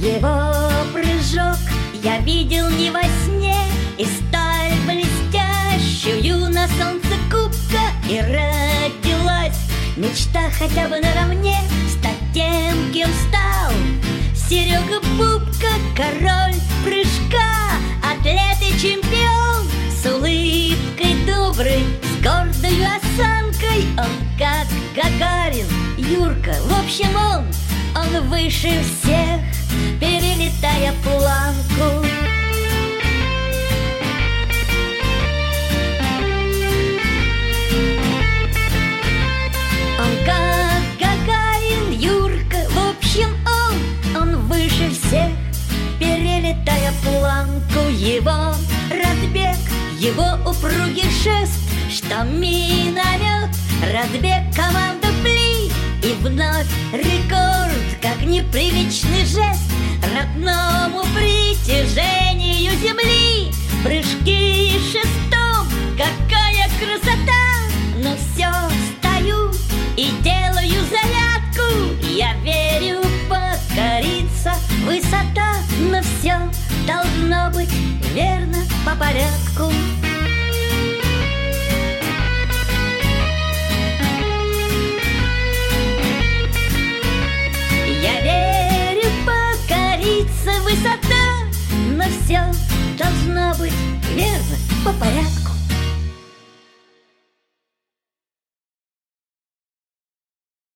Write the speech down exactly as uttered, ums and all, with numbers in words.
Его прыжок я видел не во сне, и сталь блестящую на солнце кубка, и родилась мечта хотя бы наравне стать тем, кем стал Серега Бубка, король прыжка, атлет и чемпион, с улыбкой доброй, с гордой осанкой. Он как Гагарин, Юрка, в общем он, он выше всех, перелетая планку. Он как Гагарин, Юрка, в общем он, он выше всех, перелетая планку. Его разбег, его упругий шест, что миномет, разбег команды пли. И вновь рекорд, как непривычный жест родному притяжению земли. Прыжки шестом, какая красота! Но все, стою и делаю зарядку. Я верю, покорится высота, но все должно быть верно по порядку. Я верю, покорится высота, но все должно быть верно по порядку.